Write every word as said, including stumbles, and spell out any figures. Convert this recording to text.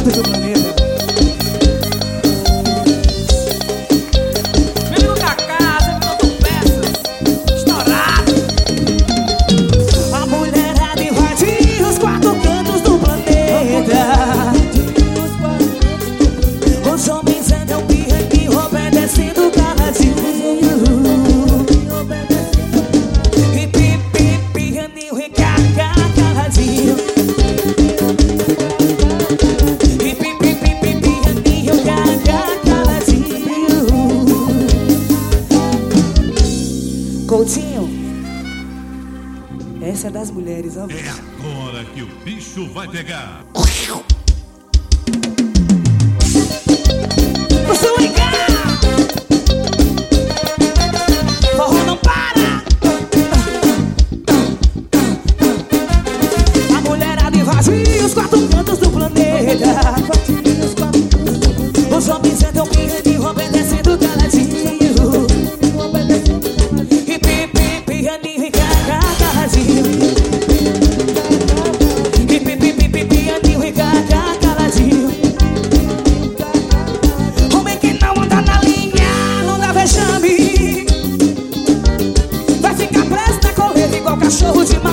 cantos do planeta. Menino Cacá, sempre tocando peças. Estourado. A mulherada invadiu os quatro cantos do planeta. Os homens andam pirraninho, obedecendo caladinho. E pipi, pirraninho, recaca, caladinho. E pipi, pipi, pirraninho, recaca, caladinho. Coutinho, essa é das mulheres, ó. É agora que o bicho vai pegar. Posso ligar? Forró não para. A mulherada invadiu os quatro cantos do planeta. Os homens andam pirraninho, obedecendo caladinho. E pipi, pirraninho, e caca, caladinho. E pipi, pipi, pirraninho, e caca, caladinho. Homem que não anda na linha, não dá vexame. Vai ficar preso na corrida igual cachorro de